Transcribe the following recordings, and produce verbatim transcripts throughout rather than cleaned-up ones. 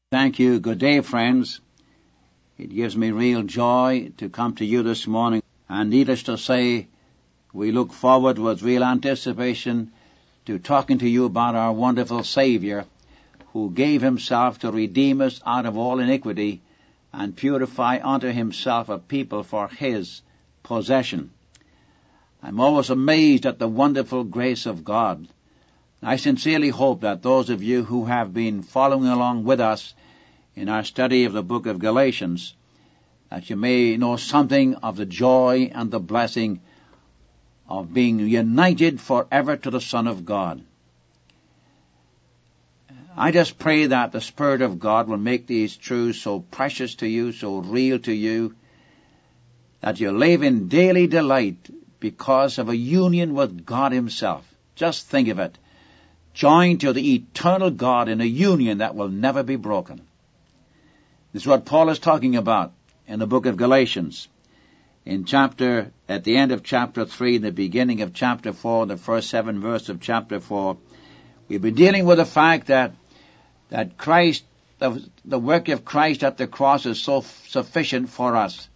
Thank you. Good day, friends. It gives me real joy to come to you this morning. And needless to say, we look forward with real anticipation to talking to you about our wonderful Savior, who gave himself to redeem us out of all iniquity and purify unto himself a people for his possession. I'm always amazed at the wonderful grace of God. I sincerely hope that those of you who have been following along with us in our study of the book of Galatians, that you may know something of the joy and the blessing of being united forever to the Son of God. I just pray that the Spirit of God will make these truths so precious to you, so real to you, that you live in daily delight because of a union with God himself. Just think of it. Joined to the eternal God in a union that will never be broken. This is what Paul is talking about in the book of Galatians. In chapter, at the end of chapter three, the beginning of chapter four, the first seven verses of chapter four, we've been dealing with the fact that, that Christ, the, the work of Christ at the cross is so sufficient for us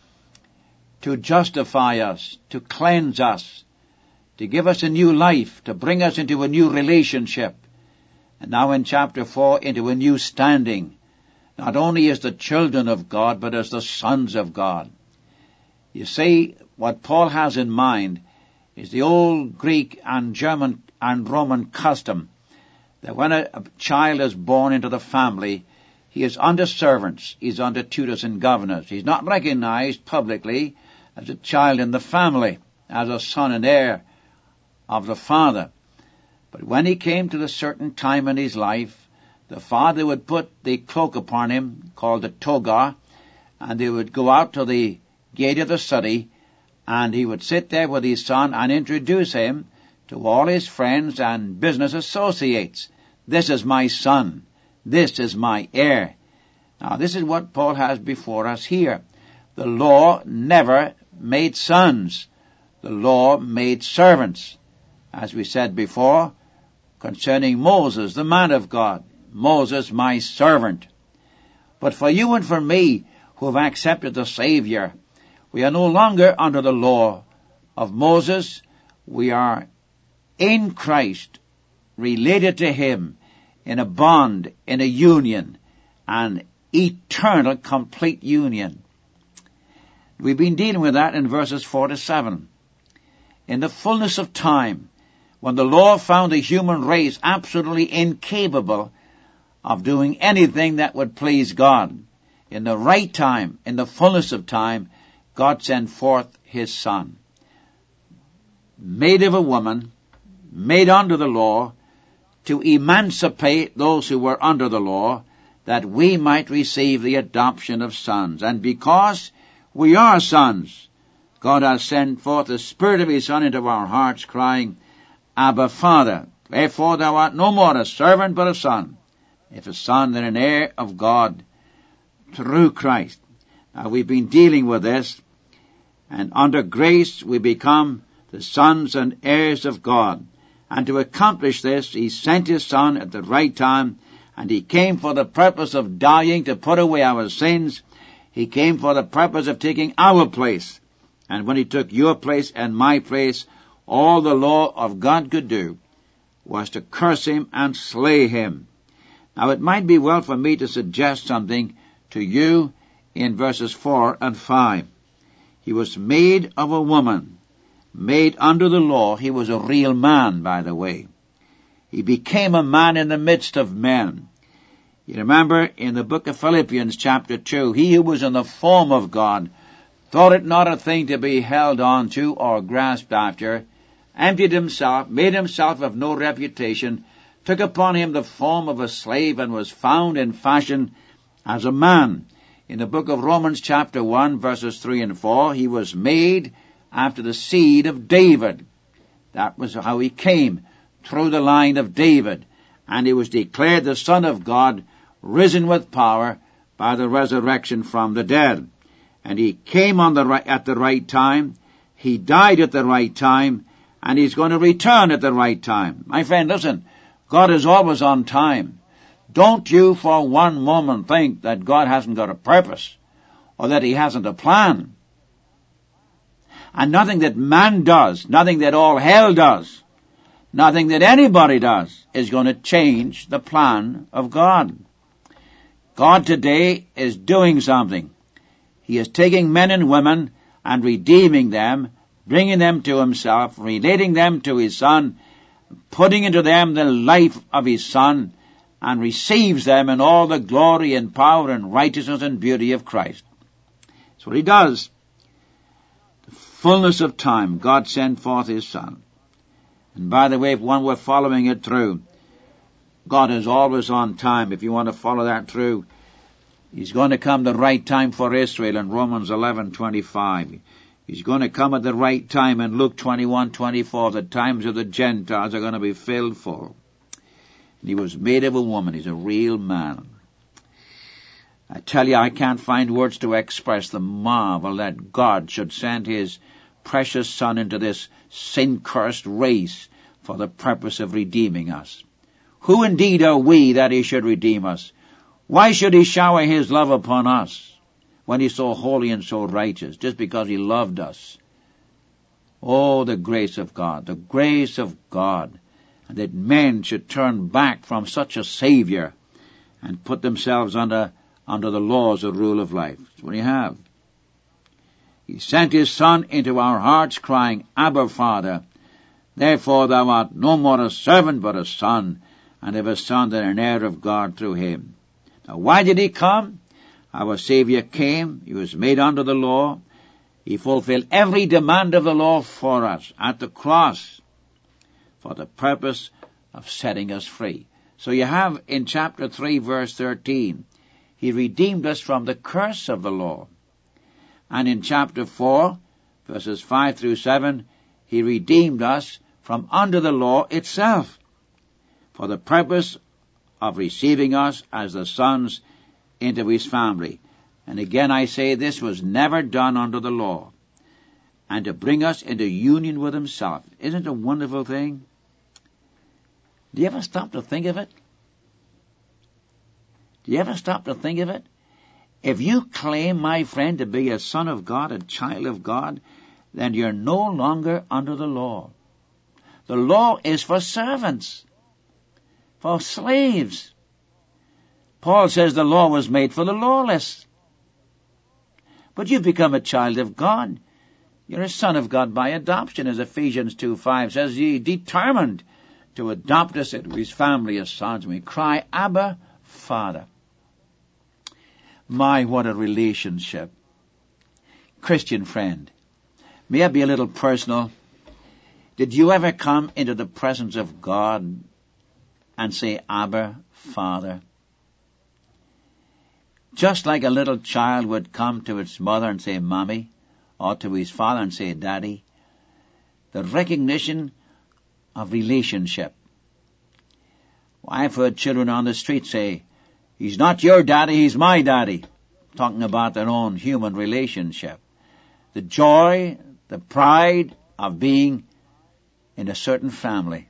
to justify us, to cleanse us, to give us a new life, to bring us into a new relationship. And now in chapter four, into a new standing, not only as the children of God, but as the sons of God. You see, what Paul has in mind is the old Greek and German and Roman custom that when a, a child is born into the family, he is under servants, he's under tutors and governors. He's not recognized publicly as a child in the family, as a son and heir of the father. But when he came to a certain time in his life, the father would put the cloak upon him, called the toga, and they would go out to the gate of the city, and he would sit there with his son and introduce him to all his friends and business associates. This is my son. This is my heir. Now, this is what Paul has before us here. The law never made sons. The law made servants. As we said before, concerning Moses, the man of God, Moses, my servant. But for you and for me, who have accepted the Savior, we are no longer under the law of Moses. We are in Christ, related to him, in a bond, in a union, an eternal, complete union. We've been dealing with that in verses four to seven. In the fullness of time, when the law found the human race absolutely incapable of doing anything that would please God, in the right time, in the fullness of time, God sent forth his Son, made of a woman, made under the law, to emancipate those who were under the law, that we might receive the adoption of sons. And because we are sons, God has sent forth the Spirit of his Son into our hearts, crying, Abba, Father. Therefore thou art no more a servant, but a son. If a son, then an heir of God through Christ. Now, we've been dealing with this, and under grace we become the sons and heirs of God. And to accomplish this, he sent his Son at the right time, and he came for the purpose of dying to put away our sins. He came for the purpose of taking our place. And when he took your place and my place, all the law of God could do was to curse him and slay him. Now, it might be well for me to suggest something to you in verses four and five. He was made of a woman, made under the law. He was a real man, by the way. He became a man in the midst of men. You remember in the book of Philippians chapter two, he who was in the form of God thought it not a thing to be held on to or grasped after, emptied himself, made himself of no reputation, took upon him the form of a slave, and was found in fashion as a man. In the book of Romans chapter one, verses three and four, he was made after the seed of David. That was how he came, through the line of David. And he was declared the Son of God, risen with power by the resurrection from the dead. And he came on the right, at the right time. He died at the right time. And he's going to return at the right time. My friend, listen, God is always on time. Don't you for one moment think that God hasn't got a purpose or that he hasn't a plan. And nothing that man does, nothing that all hell does, nothing that anybody does is going to change the plan of God. God today is doing something. He is taking men and women and redeeming them, bringing them to himself, relating them to his Son, putting into them the life of his Son, and receives them in all the glory and power and righteousness and beauty of Christ. That's what he does. The fullness of time, God sent forth his Son. And by the way, if one were following it through, God is always on time. If you want to follow that through, he's going to come the right time for Israel in Romans eleven twenty-five. He's going to come at the right time in Luke twenty-one twenty-four. The times of the Gentiles are going to be filled full. And he was made of a woman. He's a real man. I tell you, I can't find words to express the marvel that God should send his precious Son into this sin-cursed race for the purpose of redeeming us. Who indeed are we that he should redeem us? Why should he shower his love upon us when he's so holy and so righteous? Just because he loved us. Oh, the grace of God, the grace of God, and that men should turn back from such a Savior and put themselves under, under the laws of rule of life. That's what he have. He sent his Son into our hearts, crying, Abba, Father. Therefore thou art no more a servant, but a son, and if a son, then an heir of God through him. Now why did he come? Our Savior came. He was made under the law. He fulfilled every demand of the law for us at the cross for the purpose of setting us free. So you have in chapter three, verse thirteen, he redeemed us from the curse of the law. And in chapter four, verses five through seven, he redeemed us from under the law itself for the purpose of receiving us as the sons into his family. And again I say, this was never done under the law. And to bring us into union with himself. Isn't it a wonderful thing? Do you ever stop to think of it? Do you ever stop to think of it? If you claim, my friend, to be a son of God, a child of God, then you're no longer under the law. The law is for servants, for slaves. Paul says the law was made for the lawless. But you've become a child of God. You're a son of God by adoption, as Ephesians two five says. He determined to adopt us into his family as sons. We cry, Abba, Father. My, what a relationship. Christian friend, may I be a little personal? Did you ever come into the presence of God and say, Abba, Father? Just like a little child would come to its mother and say, Mommy, or to his father and say, Daddy. The recognition of relationship. I've heard children on the street say, he's not your daddy, he's my daddy, talking about their own human relationship. The joy, the pride of being in a certain family.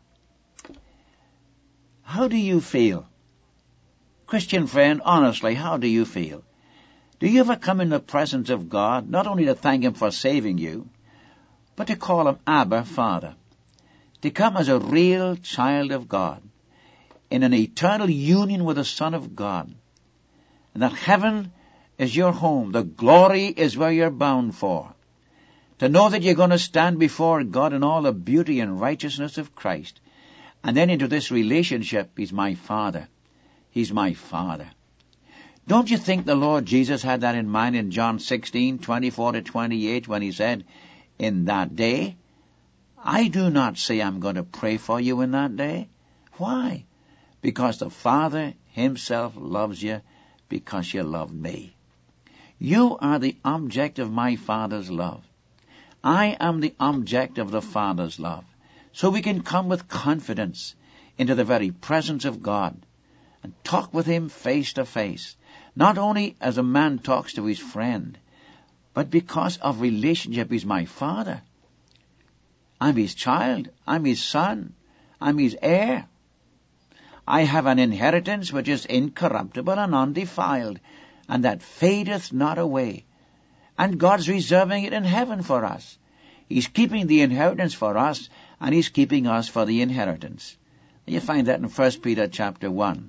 How do you feel? Christian friend, honestly, how do you feel? Do you ever come in the presence of God, not only to thank him for saving you, but to call him Abba, Father? To come as a real child of God, in an eternal union with the Son of God, and that heaven is your home, the glory is where you're bound for. To know that you're going to stand before God in all the beauty and righteousness of Christ, and then into this relationship, he's my Father. He's my Father. Don't you think the Lord Jesus had that in mind in John sixteen, twenty-four to twenty-eight, when he said, in that day, I do not say I'm going to pray for you in that day. Why? Because the Father himself loves you because you love me. You are the object of my Father's love. I am the object of the Father's love. So we can come with confidence into the very presence of God and talk with him face to face, not only as a man talks to his friend, but because of relationship. He's my Father. I'm his child. I'm his son. I'm his heir. I have an inheritance which is incorruptible and undefiled, and that fadeth not away. And God's reserving it in heaven for us. He's keeping the inheritance for us, and He's keeping us for the inheritance. You find that in First Peter chapter one,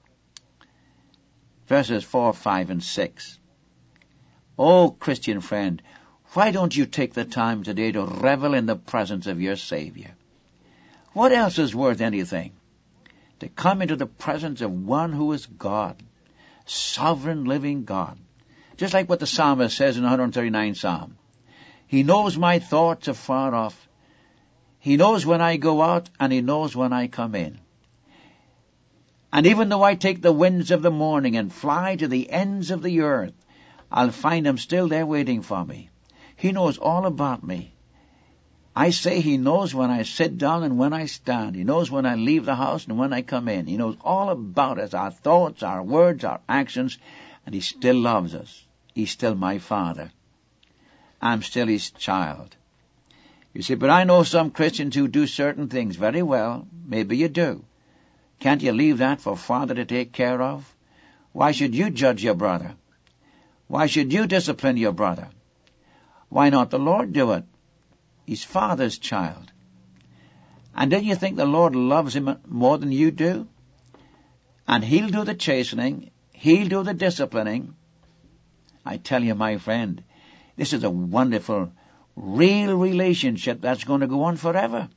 verses four, five, and six. Oh, Christian friend, why don't you take the time today to revel in the presence of your Savior? What else is worth anything? To come into the presence of one who is God, sovereign living God. Just like what the psalmist says in the one hundred thirty-ninth Psalm. He knows my thoughts afar off. He knows when I go out, and He knows when I come in. And even though I take the winds of the morning and fly to the ends of the earth, I'll find Him still there waiting for me. He knows all about me. I say He knows when I sit down and when I stand. He knows when I leave the house and when I come in. He knows all about us, our thoughts, our words, our actions, and He still loves us. He's still my Father. I'm still His child. You say, but I know some Christians who do certain things very well. Maybe you do. Can't you leave that for Father to take care of? Why should you judge your brother? Why should you discipline your brother? Why not the Lord do it? He's Father's child. And don't you think the Lord loves him more than you do? And He'll do the chastening. He'll do the disciplining. I tell you, my friend, this is a wonderful, real relationship that's going to go on forever.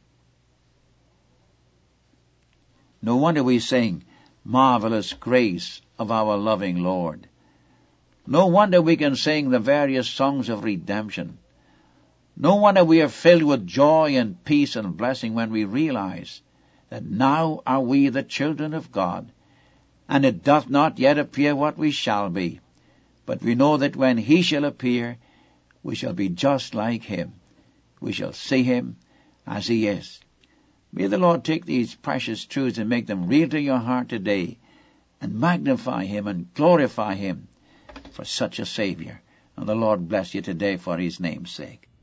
No wonder we sing, marvelous grace of our loving Lord. No wonder we can sing the various songs of redemption. No wonder we are filled with joy and peace and blessing when we realize that now are we the children of God, and it doth not yet appear what we shall be. But we know that when He shall appear, we shall be just like Him. We shall see Him as He is. May the Lord take these precious truths and make them real to your heart today, and magnify Him and glorify Him for such a Savior. And the Lord bless you today for His name's sake.